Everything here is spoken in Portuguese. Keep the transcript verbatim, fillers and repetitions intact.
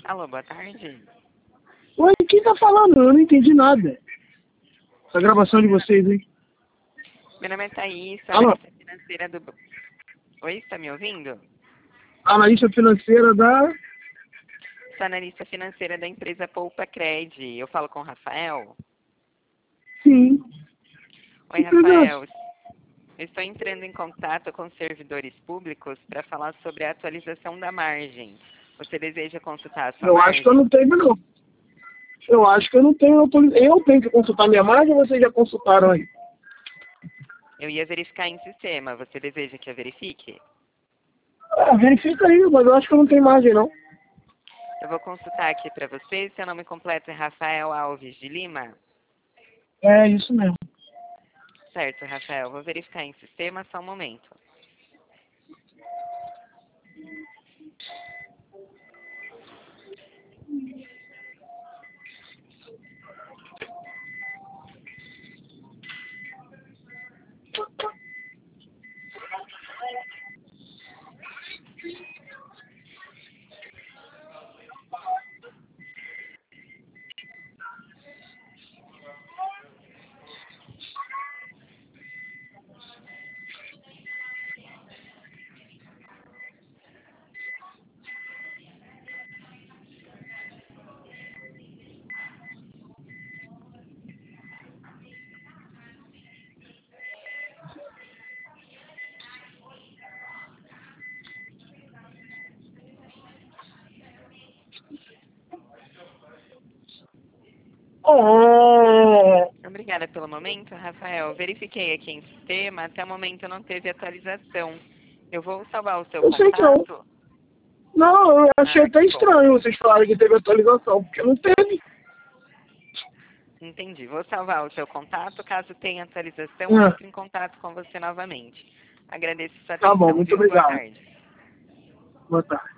Alô, boa tarde. Oi, quem tá falando? Eu não entendi nada. Essa gravação de vocês, hein? Meu nome é Thaís, sou Alô? analista financeira do... Oi, está me ouvindo? Analista financeira da... Sou analista financeira da empresa Poupa Cred. Eu falo com o Rafael? Sim. Oi, Que empresa é Rafael. essa? Eu estou entrando em contato com servidores públicos para falar sobre a atualização da margem. Você deseja consultar a sua Eu margem? acho que eu não tenho, não. Eu acho que eu não tenho autorização. Eu tenho que consultar minha margem ou vocês já consultaram aí? Eu ia verificar em sistema. Você deseja que eu verifique? Ah, verifica aí, mas eu acho que eu não tenho margem, não. Eu vou consultar aqui para você. Seu nome completo é Rafael Alves de Lima? É isso mesmo. Certo, Rafael. Vou verificar em sistema, só um momento. Oh, Obrigada pelo momento, Rafael. Verifiquei aqui em sistema, até o momento não teve atualização. Eu vou salvar o seu eu sei que não. contato. Não, eu achei Ah, até que bom. estranho vocês falarem que teve atualização, porque não teve. Entendi. Vou salvar o seu contato. Caso tenha atualização, eu Ah, entro em contato com você novamente. Agradeço sua tá bom, atenção, muito viu? Boa obrigado. tarde. Boa tarde.